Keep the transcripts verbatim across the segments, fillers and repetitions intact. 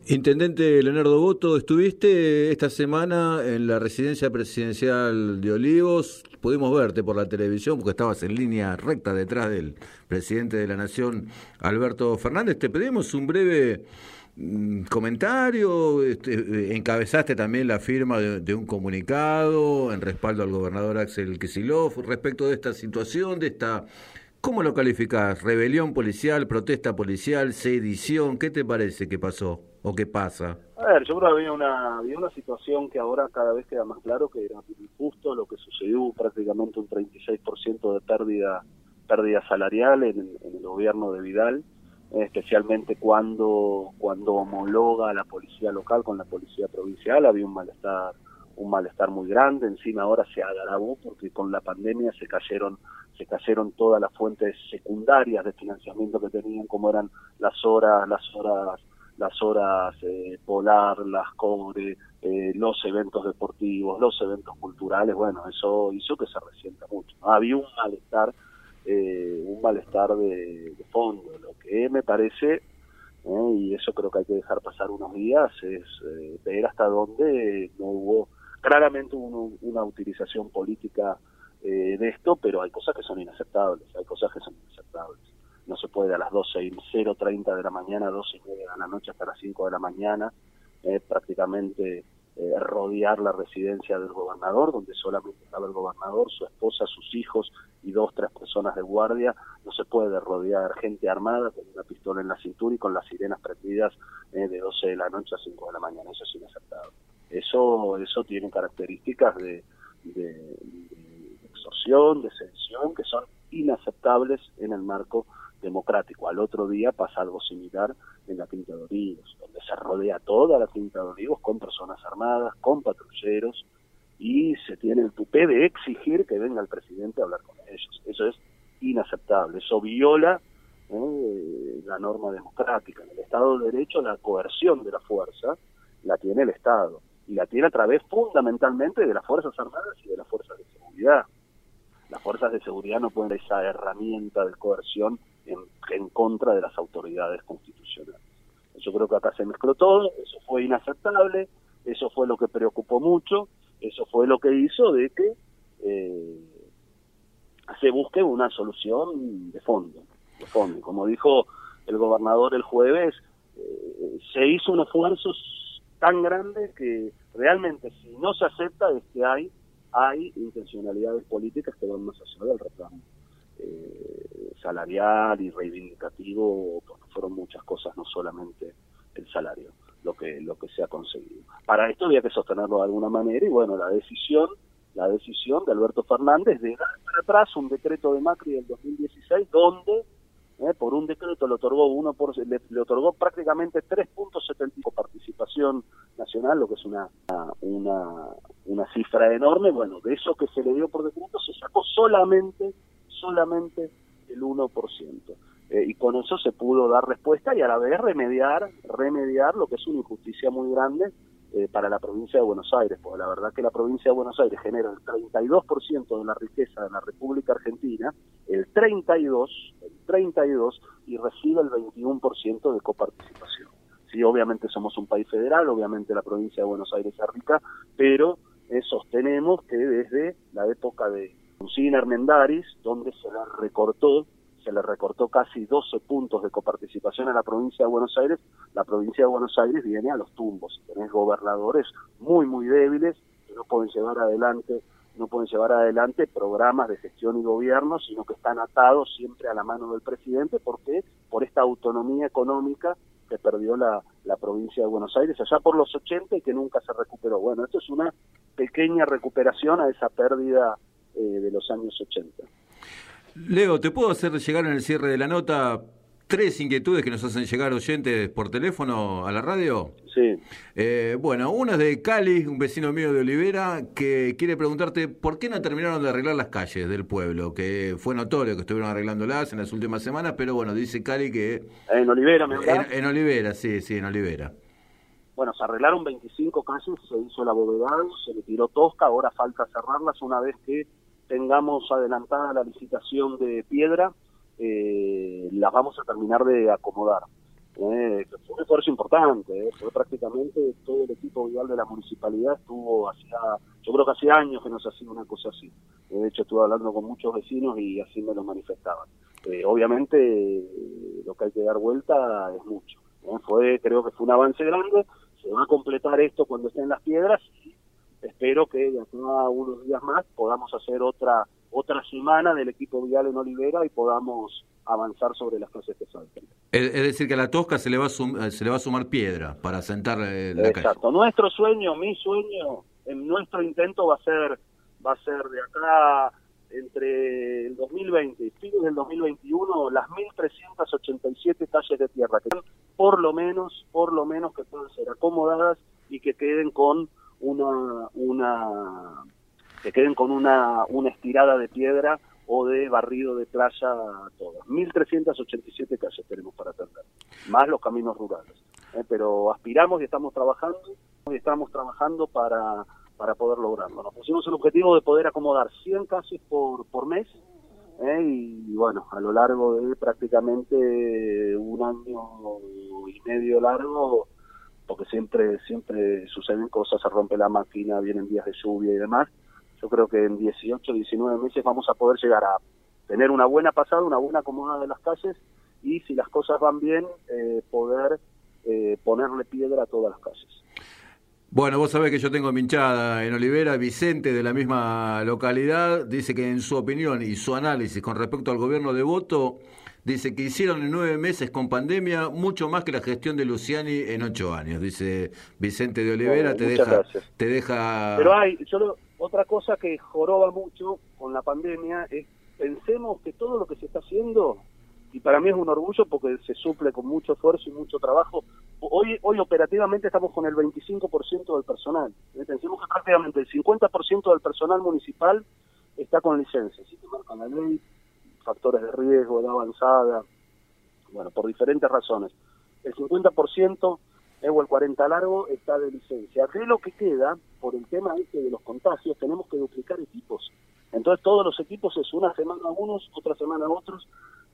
Intendente Leonardo Boto, estuviste esta semana en la residencia presidencial de Olivos. Pudimos verte por la televisión porque estabas en línea recta detrás del presidente de la Nación, Alberto Fernández. Te pedimos un breve mm, comentario. Este, encabezaste también la firma de, de un comunicado en respaldo al gobernador Axel Kicillof respecto de esta situación, de esta... ¿Cómo lo calificás? ¿Rebelión policial, protesta policial, sedición? ¿Qué te parece que pasó o qué pasa? A ver, yo creo que había una, había una situación que ahora cada vez queda más claro que era injusto lo que sucedió, prácticamente un treinta y seis por ciento de pérdida, pérdida salarial en, en el gobierno de Vidal, eh, especialmente cuando, cuando homologa a la policía local con la policía provincial. Había un malestar un malestar muy grande, encima ahora se agravó porque con la pandemia se cayeron se cayeron todas las fuentes secundarias de financiamiento que tenían, como eran las horas, las horas, las horas eh, polar, las cobre, eh, los eventos deportivos, los eventos culturales. Bueno, eso hizo que se resienta mucho, ¿no? Había un malestar, eh, un malestar de, de fondo. Lo que me parece, eh, y eso creo que hay que dejar pasar unos días, es eh, ver hasta dónde no hubo, claramente hubo una utilización política Eh, de esto, pero hay cosas que son inaceptables, hay cosas que son inaceptables. No se puede a las doce y cero treinta de la mañana, doce y media de la noche hasta las cinco de la mañana, eh, prácticamente eh, rodear la residencia del gobernador, donde solamente estaba el gobernador, su esposa, sus hijos y dos, tres personas de guardia. No se puede rodear gente armada con una pistola en la cintura y con las sirenas prendidas eh, de doce de la noche a cinco de la mañana. Eso es inaceptable. Eso, eso tiene características de, de, de extorsión, de sedición, que son inaceptables en el marco democrático. Al otro día pasa algo similar en la Quinta de Olivos, donde se rodea toda la Quinta de Olivos con personas armadas, con patrulleros, y se tiene el tupé de exigir que venga el presidente a hablar con ellos. Eso es inaceptable, eso viola eh, la norma democrática. En el Estado de Derecho, la coerción de la fuerza la tiene el Estado, y la tiene a través fundamentalmente de las Fuerzas Armadas y de las Fuerzas de Seguridad. Las fuerzas de seguridad no pueden ser esa herramienta de coerción en, en contra de las autoridades constitucionales. Yo creo que acá se mezcló todo, eso fue inaceptable, eso fue lo que preocupó mucho, eso fue lo que hizo de que eh, se busque una solución de fondo, de fondo. Como dijo el gobernador el jueves, eh, se hizo un esfuerzo tan grande que realmente si no se acepta es que hay hay intencionalidades políticas que van más allá del reclamo eh, salarial y reivindicativo, porque fueron muchas cosas, no solamente el salario, lo que lo que se ha conseguido. Para esto había que sostenerlo de alguna manera, y bueno, la decisión la decisión de Alberto Fernández de dar para atrás un decreto de Macri del dos mil dieciséis, donde eh, por un decreto le otorgó uno por le, le otorgó prácticamente tres punto setenta y cinco participación nacional, lo que es una una una cifra enorme. Bueno, de eso que se le dio por decreto se sacó solamente solamente el uno por ciento, eh, y con eso se pudo dar respuesta y a la vez remediar remediar lo que es una injusticia muy grande eh, para la provincia de Buenos Aires, porque la verdad que la provincia de Buenos Aires genera el treinta y dos por ciento de la riqueza de la República Argentina, el treinta y dos el treinta y dos y recibe el veintiuno por ciento de coparticipación. Sí, obviamente somos un país federal, obviamente la provincia de Buenos Aires es rica, pero eh, sostenemos que desde la época de Alfonsín Armendáriz, donde se le recortó, se le recortó casi doce puntos de coparticipación a la provincia de Buenos Aires, la provincia de Buenos Aires viene a los tumbos. Tenés gobernadores muy, muy débiles que no pueden llevar adelante no pueden llevar adelante programas de gestión y gobierno, sino que están atados siempre a la mano del presidente, porque por esta autonomía económica que perdió la, la provincia de Buenos Aires allá por los ochenta y que nunca se recuperó. Bueno, esto es una pequeña recuperación a esa pérdida eh, de los años ochenta. Leo, ¿te puedo hacer llegar en el cierre de la nota tres inquietudes que nos hacen llegar oyentes por teléfono a la radio? Sí. Eh, bueno, una es de Cali, un vecino mío de Olivera, que quiere preguntarte por qué no terminaron de arreglar las calles del pueblo, que fue notorio que estuvieron arreglándolas en las últimas semanas, pero bueno, dice Cali que... En Olivera, ¿me en, en Olivera, sí, sí, en Olivera. Bueno, se arreglaron veinticinco calles, se hizo el abovedado, se le tiró tosca, ahora falta cerrarlas una vez que tengamos adelantada la licitación de piedra. Eh, las vamos a terminar de acomodar. Eh, que fue un esfuerzo importante, eh, fue prácticamente todo el equipo vial de la municipalidad estuvo hacía, yo creo que hacía años que no se hacía una cosa así. Eh, de hecho estuve hablando con muchos vecinos y así me lo manifestaban. Eh, obviamente eh, lo que hay que dar vuelta es mucho. Eh, fue, creo que fue un avance grande, se va a completar esto cuando estén las piedras y espero que de acá a unos días más podamos hacer otra otra semana del equipo vial en Olivera y podamos avanzar sobre las calles que faltan. Es, es decir, que a la Tosca se le va a, sum, se le va a sumar piedra para sentar eh, la calle. Exacto. Nuestro sueño, mi sueño, en nuestro intento va a ser va a ser de acá entre el dos mil veinte y fines del dos mil veintiuno las mil trescientas ochenta y siete calles de tierra que por lo menos, por lo menos que puedan ser acomodadas y que queden con una una que queden con una una estirada de piedra o de barrido de playa todas. mil trescientas ochenta y siete calles tenemos para atender, más los caminos rurales. Eh, pero aspiramos y estamos trabajando, y estamos trabajando para, para poder lograrlo. Nos pusimos el objetivo de poder acomodar cien calles por, por mes, eh, y bueno, a lo largo de prácticamente un año y medio largo, porque siempre, siempre suceden cosas, se rompe la máquina, vienen días de lluvia y demás. Yo creo que en dieciocho, diecinueve meses vamos a poder llegar a tener una buena pasada, una buena acomodada de las calles y si las cosas van bien, eh, poder eh, ponerle piedra a todas las calles. Bueno, vos sabés que yo tengo mi hinchada en Olivera. Vicente, de la misma localidad, dice que en su opinión y su análisis con respecto al gobierno de Voto, dice que hicieron en nueve meses con pandemia mucho más que la gestión de Luciani en ocho años. Dice Vicente de Olivera, Bueno, te muchas deja, gracias. te deja. Pero hay, yo lo, otra cosa que joroba mucho con la pandemia es pensemos que todo lo que se está haciendo, y para mí es un orgullo porque se suple con mucho esfuerzo y mucho trabajo. Hoy hoy operativamente estamos con el veinticinco por ciento del personal. Pensemos que prácticamente el cincuenta por ciento del personal municipal está con licencia. Si te marcan la ley, factores de riesgo, edad avanzada, bueno, por diferentes razones. El cincuenta por ciento eh, o el cuarenta por ciento largo está de licencia. De lo que queda, por el tema este de los contagios, tenemos que duplicar equipos. Entonces todos los equipos es una semana a unos, otra semana a otros,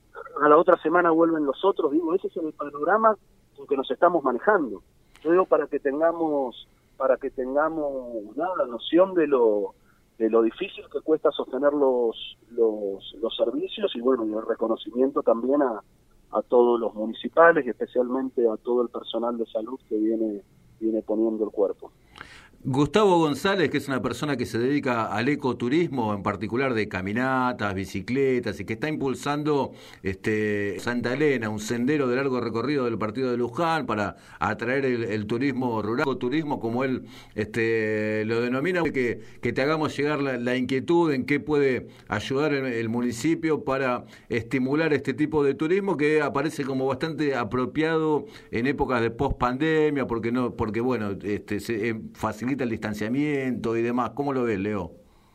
a la otra semana vuelven los otros. Digo, ese es el panorama con que nos estamos manejando. Yo digo para que tengamos, para que tengamos nada, noción de lo de lo difícil que cuesta sostener los los, los servicios y bueno, y el reconocimiento también a, a todos los municipales y especialmente a todo el personal de salud que viene viene poniendo el cuerpo. Gustavo González, que es una persona que se dedica al ecoturismo, en particular de caminatas, bicicletas, y que está impulsando este Santa Elena, un sendero de largo recorrido del partido de Luján para atraer el, el turismo rural, ecoturismo, como él este, lo denomina, que, que te hagamos llegar la, la inquietud en qué puede ayudar el, el municipio para estimular este tipo de turismo que aparece como bastante apropiado en épocas de post-pandemia, porque, no, porque bueno, este, se eh, facilita el distanciamiento y demás. ¿Cómo lo ves, Leo?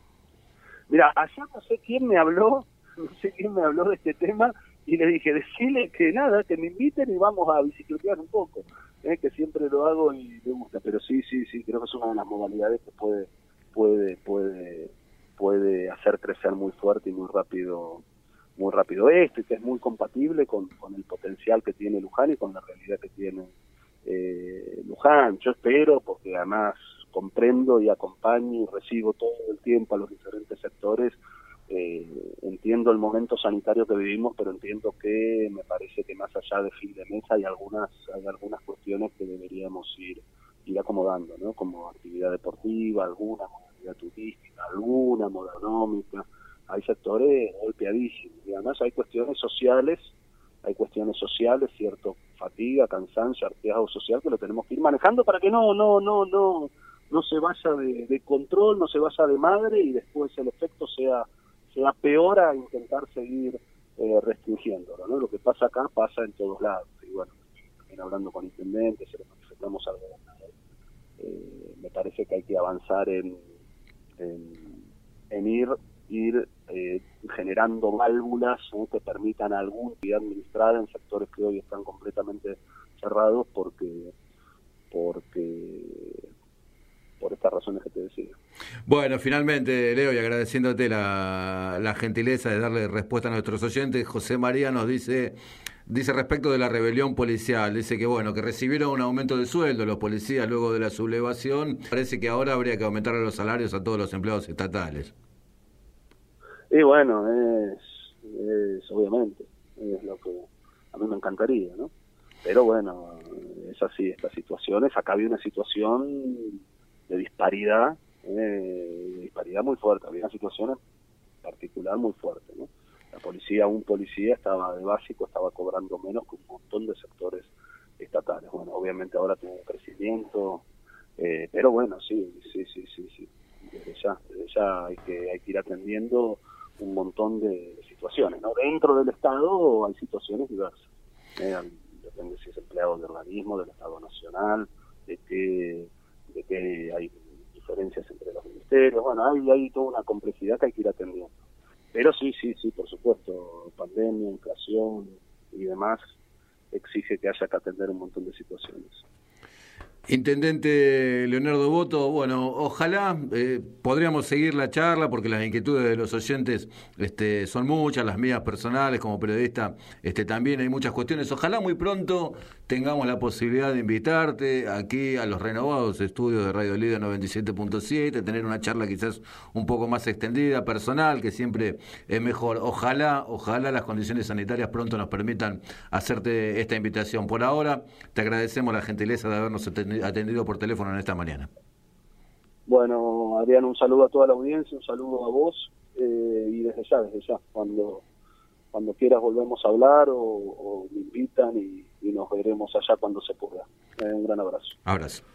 Mira, allá no sé quién me habló, no sé quién me habló de este tema y le dije, decirle que nada, que me inviten y vamos a bicicletear un poco, ¿eh? Que siempre lo hago y me gusta, pero sí, sí, sí, creo que es una de las modalidades que puede, puede, puede, puede hacer crecer muy fuerte y muy rápido, muy rápido esto y que es muy compatible con, con el potencial que tiene Luján y con la realidad que tiene eh, Luján. Yo espero, porque además comprendo y acompaño y recibo todo el tiempo a los diferentes sectores. Eh, entiendo el momento sanitario que vivimos, pero entiendo que me parece que más allá de fin de mes hay algunas hay algunas cuestiones que deberíamos ir ir acomodando, ¿no? Como actividad deportiva, alguna modalidad turística, alguna modalidad económica. Hay sectores golpeadísimos y además hay cuestiones sociales, hay cuestiones sociales, cierto, fatiga, cansancio, hartazgo social que lo tenemos que ir manejando para que no no no no no se vaya de, de control, no se vaya de madre y después el efecto sea sea peor a intentar seguir eh, restringiéndolo, ¿no? Lo que pasa acá pasa en todos lados. Y bueno, también hablando con intendentes, se lo manifestamos al gobernador. Eh, me parece que hay que avanzar en, en, en ir, ir eh, generando válvulas, ¿no? Que permitan alguna actividad administrada en sectores que hoy están completamente cerrados porque porque por estas razones que te decía. Bueno, finalmente, Leo, y agradeciéndote la, la gentileza de darle respuesta a nuestros oyentes, José María nos dice, dice respecto de la rebelión policial, dice que bueno, que recibieron un aumento de sueldo los policías luego de la sublevación, parece que ahora habría que aumentar los salarios a todos los empleados estatales. Y bueno, es, es obviamente, es lo que a mí me encantaría, ¿no? Pero bueno, es así estas situaciones. Acá había una situación de disparidad, eh, de disparidad muy fuerte, había una situación en particular muy fuerte, ¿no? La policía, un policía estaba de básico, estaba cobrando menos que un montón de sectores estatales. Bueno, obviamente ahora tuvo un crecimiento, eh, pero bueno, sí, sí, sí, sí, sí. Desde ya, desde ya hay que, hay que ir atendiendo un montón de situaciones, ¿no? Dentro del Estado hay situaciones diversas, ¿eh? Depende si es empleado de organismo, del Estado Nacional, de que, de que hay diferencias entre los ministerios. Bueno, hay, hay toda una complejidad que hay que ir atendiendo. Pero sí, sí, sí, por supuesto, pandemia, inflación y demás exige que haya que atender un montón de situaciones. Intendente Leonardo Boto, bueno, ojalá eh, podríamos seguir la charla porque las inquietudes de los oyentes este, son muchas, las mías personales como periodista este, también hay muchas cuestiones. Ojalá muy pronto tengamos la posibilidad de invitarte aquí a los renovados estudios de Radio Líder noventa y siete punto siete, tener una charla quizás un poco más extendida, personal, que siempre es mejor. Ojalá, ojalá las condiciones sanitarias pronto nos permitan hacerte esta invitación. Por ahora, te agradecemos la gentileza de habernos atendido atendido por teléfono en esta mañana. Bueno, Adrián, un saludo a toda la audiencia, un saludo a vos, eh, y desde ya, desde ya, cuando cuando quieras volvemos a hablar o, o me invitan y, y nos veremos allá cuando se pueda. Eh, un gran abrazo. Abrazo.